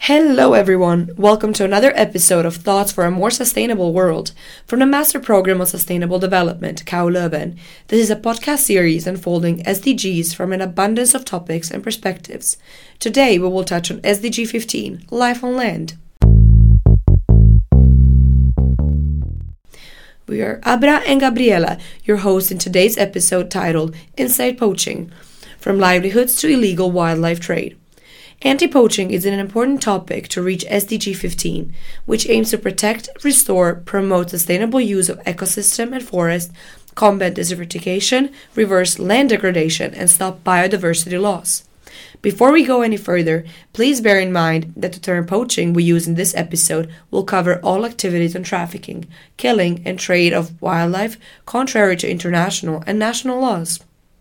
Hello, everyone. Welcome to another episode of Thoughts for a More Sustainable World from the Master Program on Sustainable Development, KU Leuven. This is a podcast series unfolding SDGs from an abundance of topics and perspectives. Today, we will touch on SDG 15, Life on Land. We are Abra and Gabriela, your hosts in today's episode titled Inside Poaching, From Livelihoods to Illegal Wildlife Trade. Anti-poaching is an important topic to reach SDG 15, which aims to protect, restore, promote sustainable use of ecosystem and forest, combat desertification, reverse land degradation, and stop biodiversity loss. Before we go any further, please bear in mind that the term poaching we use in this episode will cover all activities on trafficking, killing, and trade of wildlife contrary to international and national laws.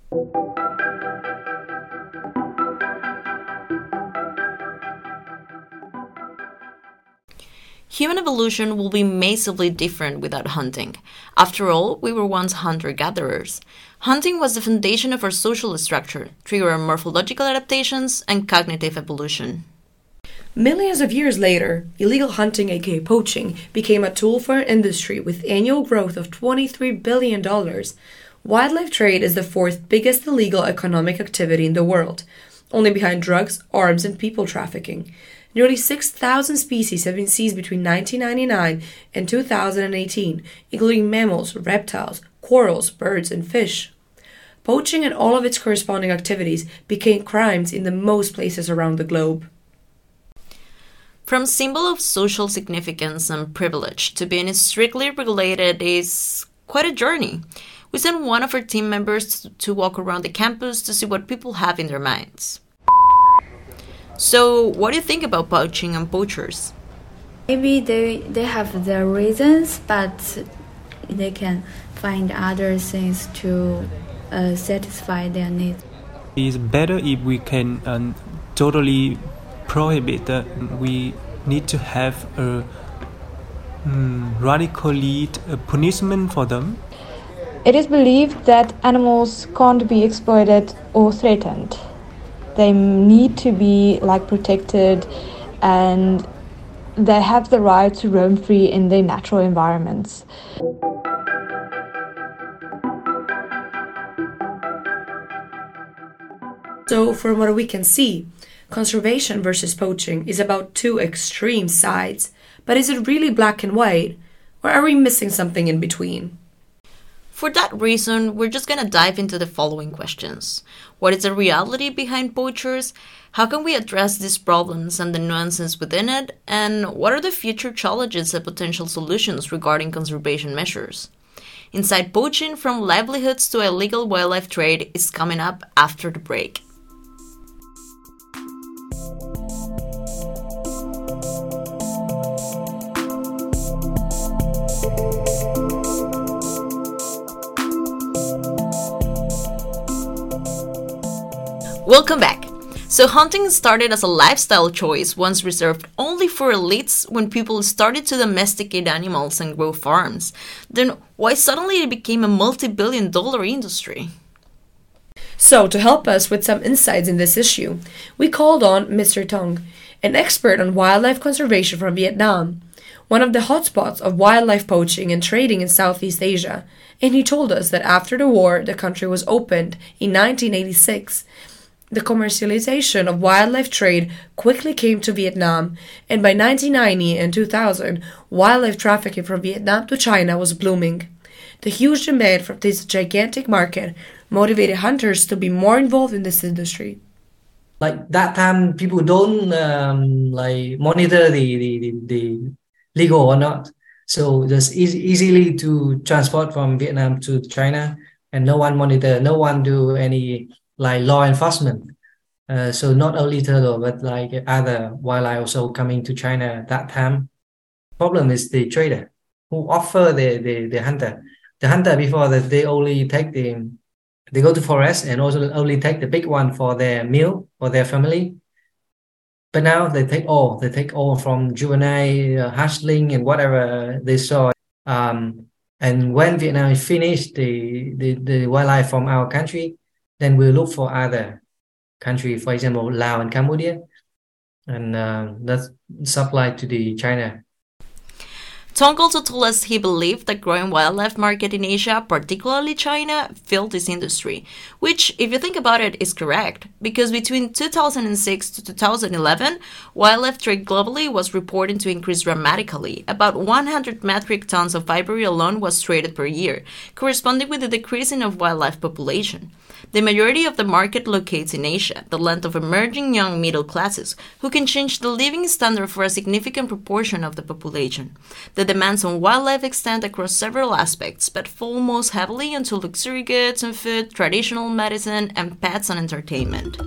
Human evolution will be massively different without hunting. After all, we were once hunter-gatherers. Hunting was the foundation of our social structure, triggering morphological adaptations and cognitive evolution. Millions of years later, illegal hunting, aka poaching, became a tool for an industry with annual growth of $23 billion. Wildlife trade is the fourth biggest illegal economic activity in the world, only behind drugs, arms, and people trafficking. Nearly 6,000 species have been seized between 1999 and 2018, including mammals, reptiles, corals, birds, and fish. Poaching and all of its corresponding activities became crimes in the most places around the globe. From symbol of social significance and privilege to being strictly regulated is quite a journey. We sent one of our team members to walk around the campus to see what people have in their minds. So, what do you think about poaching and poachers? Maybe they have their reasons, but they can find other things to satisfy their needs. It's better if we can totally prohibit that. We need to have a radically punishment for them. It is believed that animals can't be exploited or threatened. They need to be protected, and they have the right to roam free in their natural environments. So, from what we can see, conservation versus poaching is about two extreme sides. But is it really black and white, or are we missing something in between? For that reason, we're just going to dive into the following questions. What is the reality behind poachers? How can we address these problems and the nuances within it? And what are the future challenges and potential solutions regarding conservation measures? Inside Poaching, From Livelihoods to Illegal Wildlife Trade is coming up after the break. Welcome back. So hunting started as a lifestyle choice once reserved only for elites when people started to domesticate animals and grow farms. Then why suddenly it became a multi-billion-dollar industry? So, to help us with some insights in this issue, we called on Mr. Tong, an expert on wildlife conservation from Vietnam, one of the hotspots of wildlife poaching and trading in Southeast Asia, and he told us that after the war the country was opened in 1986. The commercialization of wildlife trade quickly came to Vietnam, and by 1990 and 2000, wildlife trafficking from Vietnam to China was blooming. The huge demand for this gigantic market motivated hunters to be more involved in this industry. Like that time, people don't monitor the legal or not, so just easily to transport from Vietnam to China, and no one monitor, no one do any law enforcement. So not only turtle, but other wildlife also coming to China at that time. Problem is the trader who offer the hunter. The hunter before that they only they go to forest and also only take the big one for their meal for their family. But now they take all from juvenile, hatchling, and whatever they saw. And when Vietnam finished the wildlife from our country, then we'll look for other country, for example, Laos and Cambodia. and that's supplied to the China. Tong also told us he believed the growing wildlife market in Asia, particularly China, fueled this industry, which, if you think about it, is correct, because between 2006 to 2011, wildlife trade globally was reported to increase dramatically. About 100 metric tons of ivory alone was traded per year, corresponding with the decreasing of wildlife population. The majority of the market locates in Asia, the land of emerging young middle classes, who can change the living standard for a significant proportion of the population. The demands on wildlife extend across several aspects, but fall most heavily into luxury goods and food, traditional medicine, and pets and entertainment.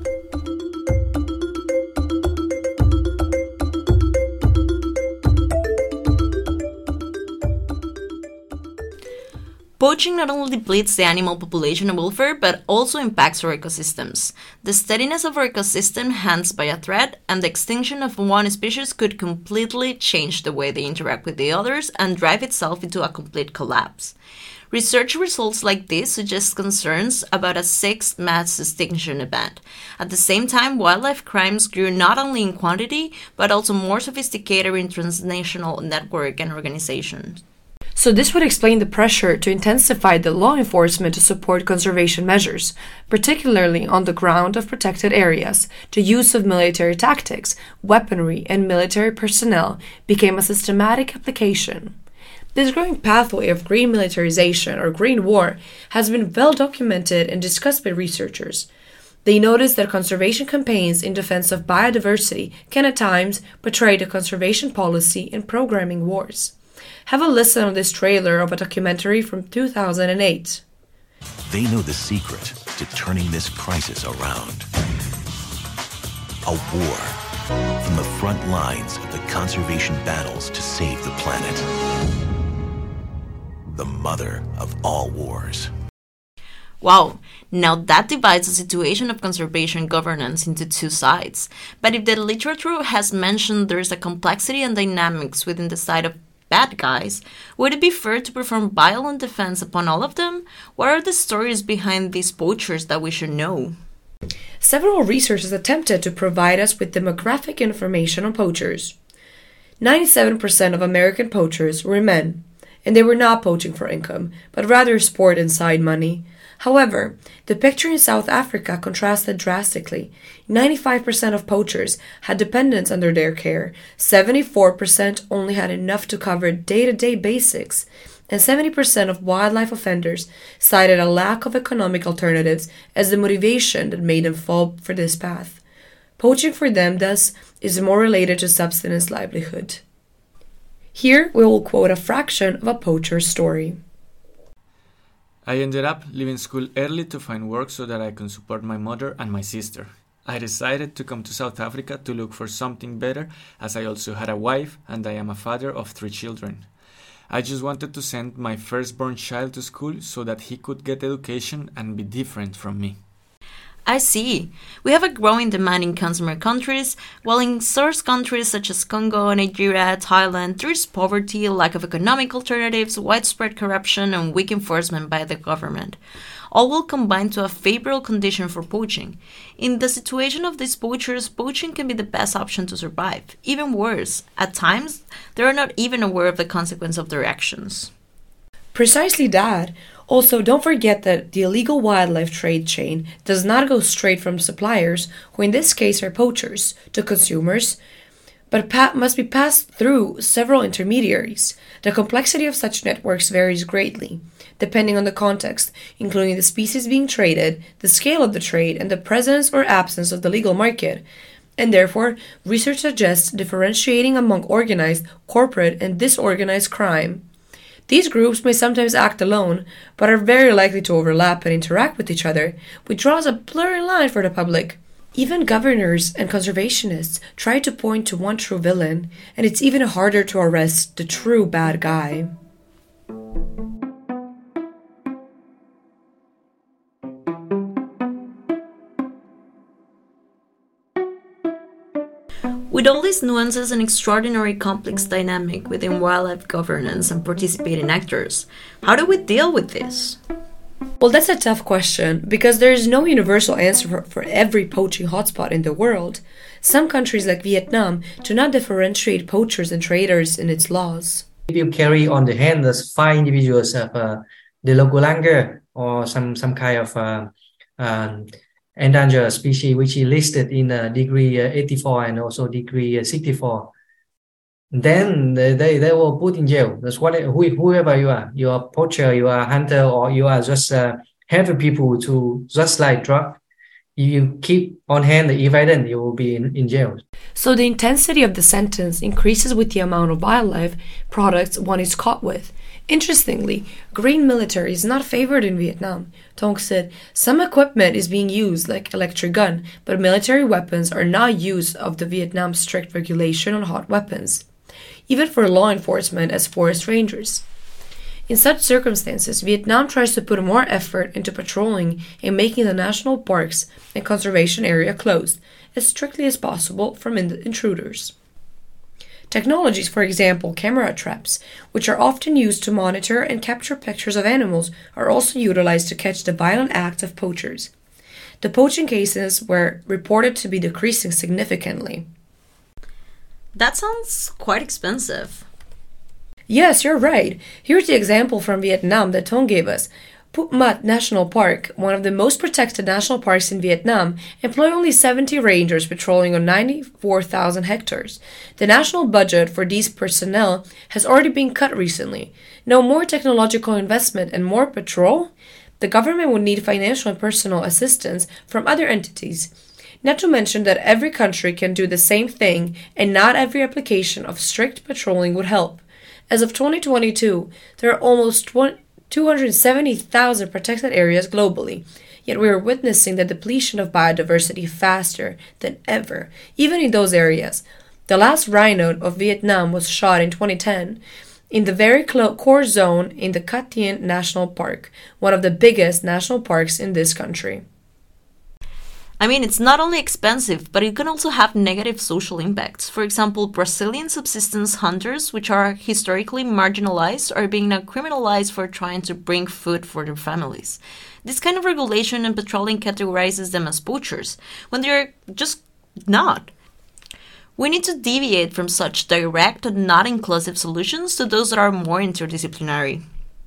Poaching not only depletes the animal population and welfare, but also impacts our ecosystems. The steadiness of our ecosystem hangs by a thread, and the extinction of one species could completely change the way they interact with the others and drive itself into a complete collapse. Research results like this suggest concerns about a sixth mass extinction event. At the same time, wildlife crimes grew not only in quantity, but also more sophisticated in transnational network and organizations. So this would explain the pressure to intensify the law enforcement to support conservation measures, particularly on the ground of protected areas. The use of military tactics, weaponry, and military personnel became a systematic application. This growing pathway of green militarization or green war has been well documented and discussed by researchers. They noticed that conservation campaigns in defense of biodiversity can at times betray the conservation policy in programming wars. Have a listen on this trailer of a documentary from 2008. They know the secret to turning this crisis around. A war from the front lines of the conservation battles to save the planet. The mother of all wars. Wow, now that divides the situation of conservation governance into two sides. But if the literature has mentioned there is a complexity and dynamics within the side of bad guys, would it be fair to perform violent defense upon all of them? What are the stories behind these poachers that we should know? Several researchers attempted to provide us with demographic information on poachers. 97% of American poachers were men, and they were not poaching for income, but rather sport and side money. However, the picture in South Africa contrasted drastically. 95% of poachers had dependents under their care, 74% only had enough to cover day-to-day basics, and 70% of wildlife offenders cited a lack of economic alternatives as the motivation that made them fall for this path. Poaching for them, thus, is more related to subsistence livelihood. Here we will quote a fraction of a poacher's story. I ended up leaving school early to find work so that I can support my mother and my sister. I decided to come to South Africa to look for something better, as I also had a wife and I am a father of 3 children. I just wanted to send my firstborn child to school so that he could get education and be different from me. I see. We have a growing demand in consumer countries, while in source countries such as Congo, Nigeria, Thailand, there is poverty, lack of economic alternatives, widespread corruption, and weak enforcement by the government. All will combine to a favorable condition for poaching. In the situation of these poachers, poaching can be the best option to survive. Even worse, at times, they are not even aware of the consequence of their actions. Precisely that. Also, don't forget that the illegal wildlife trade chain does not go straight from suppliers, who in this case are poachers, to consumers, but must be passed through several intermediaries. The complexity of such networks varies greatly, depending on the context, including the species being traded, the scale of the trade, and the presence or absence of the legal market. And therefore, research suggests differentiating among organized, corporate, and disorganized crime. These groups may sometimes act alone, but are very likely to overlap and interact with each other, which draws a blurry line for the public. Even governors and conservationists try to point to one true villain, and it's even harder to arrest the true bad guy. With all these nuances and extraordinary complex dynamic within wildlife governance and participating actors, how do we deal with this? Well, that's a tough question because there is no universal answer for every poaching hotspot in the world. Some countries like Vietnam do not differentiate poachers and traders in its laws. If you carry on the hand those 5 individuals of the local langur or some kind of endangered species which is listed in degree 84 and also degree 64, then they will put in jail. That's what whoever you are a poacher, you are a hunter, or you are just helping people to just like drug. You keep on hand the evading, you will be in jail. So the intensity of the sentence increases with the amount of wildlife products one is caught with. Interestingly, green military is not favored in Vietnam. Tong said, some equipment is being used like electric gun, but military weapons are not used of the Vietnam strict regulation on hot weapons, even for law enforcement as forest rangers. In such circumstances, Vietnam tries to put more effort into patrolling and making the national parks and conservation area closed as strictly as possible from intruders. Technologies, for example, camera traps, which are often used to monitor and capture pictures of animals, are also utilized to catch the violent acts of poachers. The poaching cases were reported to be decreasing significantly. That sounds quite expensive. Yes, you're right. Here's the example from Vietnam that Tong gave us. Phuc Mat National Park, one of the most protected national parks in Vietnam, employ only 70 rangers patrolling on 94,000 hectares. The national budget for these personnel has already been cut recently. No more technological investment and more patrol? The government would need financial and personal assistance from other entities. Not to mention that every country can do the same thing, and not every application of strict patrolling would help. As of 2022, there are almost 270,000 protected areas globally, yet we are witnessing the depletion of biodiversity faster than ever, even in those areas. The last rhino of Vietnam was shot in 2010 in the very core zone in the Cat Tien National Park, one of the biggest national parks in this country. I mean, it's not only expensive, but it can also have negative social impacts. For example, Brazilian subsistence hunters, which are historically marginalized, are being now criminalized for trying to bring food for their families. This kind of regulation and patrolling categorizes them as poachers, when they're just not. We need to deviate from such direct and not inclusive solutions to those that are more interdisciplinary.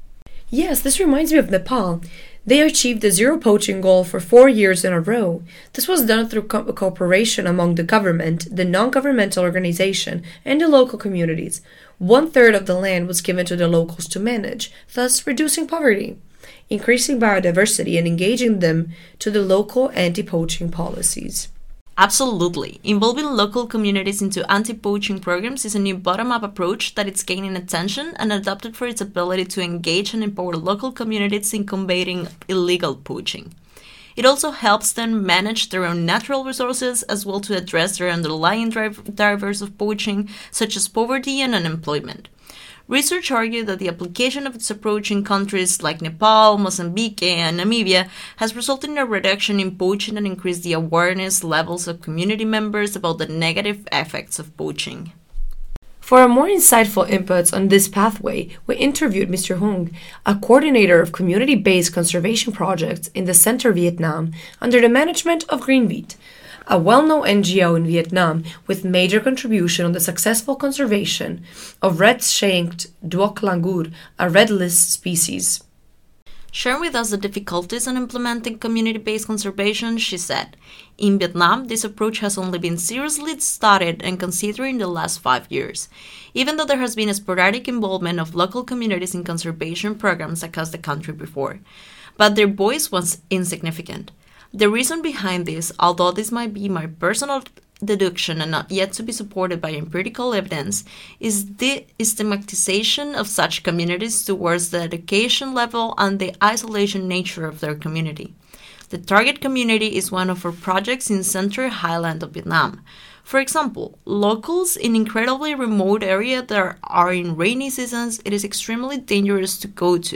Yes, this reminds me of Nepal. They achieved the zero poaching goal for 4 years in a row. This was done through cooperation among the government, the non-governmental organization, and the local communities. 1/3 of the land was given to the locals to manage, thus reducing poverty, increasing biodiversity, and engaging them to the local anti-poaching policies. Absolutely. Involving local communities into anti-poaching programs is a new bottom-up approach that is gaining attention and adopted for its ability to engage and empower local communities in combating illegal poaching. It also helps them manage their own natural resources as well to address their underlying drivers of poaching, such as poverty and unemployment. Research argued that the application of its approach in countries like Nepal, Mozambique, and Namibia has resulted in a reduction in poaching and increased the awareness levels of community members about the negative effects of poaching. For a more insightful inputs on this pathway, we interviewed Mr. Hung, a coordinator of community-based conservation projects in the Center Vietnam under the management of Greenbeat, a well-known NGO in Vietnam with major contribution on the successful conservation of red-shanked duoc langur, a red list species. Sharing with us the difficulties in implementing community-based conservation, she said, "In Vietnam, this approach has only been seriously studied and considered in the last 5 years, even though there has been a sporadic involvement of local communities in conservation programs across the country before. But their voice was insignificant. The reason behind this, although this might be my personal deduction and not yet to be supported by empirical evidence, is the stigmatization of such communities towards the education level and the isolation nature of their community. The target community is one of our projects in Central Highland of Vietnam. For example, locals in incredibly remote areas that are in rainy seasons, it is extremely dangerous to go to.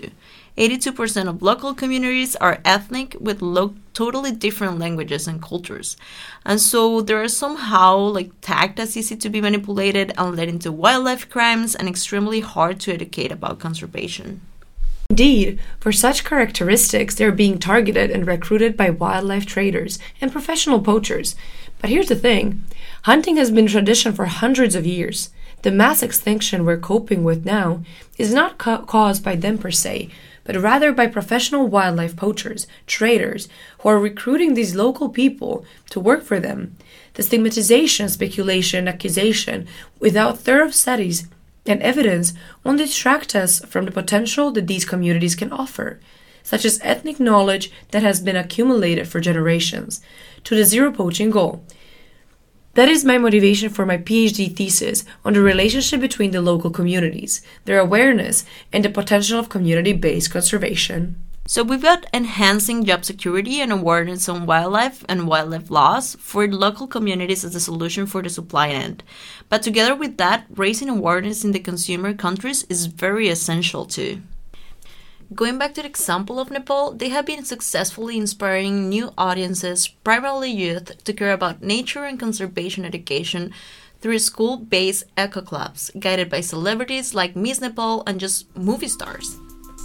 82% of local communities are ethnic with totally different languages and cultures. And so they are somehow tagged as easy to be manipulated and led into wildlife crimes and extremely hard to educate about conservation. Indeed, for such characteristics, they are being targeted and recruited by wildlife traders and professional poachers. But here's the thing. Hunting has been a tradition for hundreds of years. The mass extinction we're coping with now is not caused by them per se, but rather by professional wildlife poachers, traders, who are recruiting these local people to work for them. The stigmatization, speculation, accusation, without thorough studies and evidence, only distract us from the potential that these communities can offer, such as ethnic knowledge that has been accumulated for generations, to the zero poaching goal. That is my motivation for my PhD thesis on the relationship between the local communities, their awareness, and the potential of community-based conservation. So we've got enhancing job security and awareness on wildlife and wildlife laws for local communities as the solution for the supply end. But together with that, raising awareness in the consumer countries is very essential too. Going back to the example of Nepal, they have been successfully inspiring new audiences, primarily youth, to care about nature and conservation education through school-based eco clubs, guided by celebrities like Miss Nepal and just movie stars.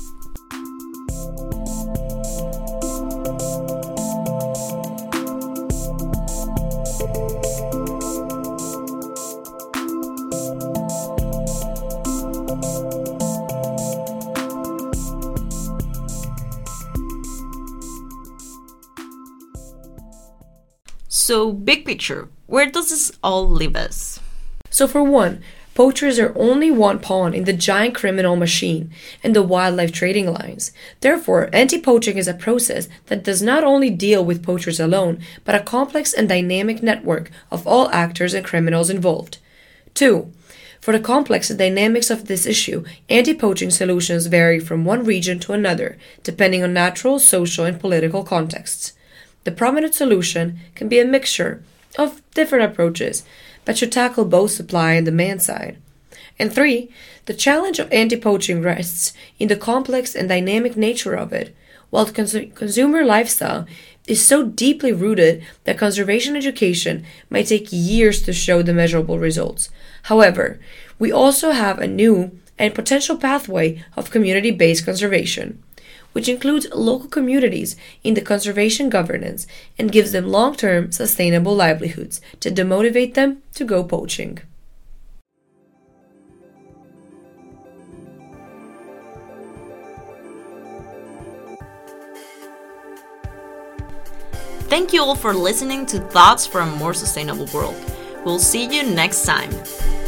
So, big picture, where does this all leave us? So for one, poachers are only one pawn in the giant criminal machine and the wildlife trading lines. Therefore, anti-poaching is a process that does not only deal with poachers alone, but a complex and dynamic network of all actors and criminals involved. 2. For the complex dynamics of this issue, anti-poaching solutions vary from one region to another, depending on natural, social, and political contexts. The prominent solution can be a mixture of different approaches, but should tackle both supply and demand side. And 3, the challenge of anti-poaching rests in the complex and dynamic nature of it. While the consumer lifestyle is so deeply rooted that conservation education might take years to show the measurable results. However, we also have a new and potential pathway of community-based conservation, which includes local communities in the conservation governance and gives them long-term sustainable livelihoods to demotivate them to go poaching. Thank you all for listening to Thoughts for a More Sustainable World. We'll see you next time.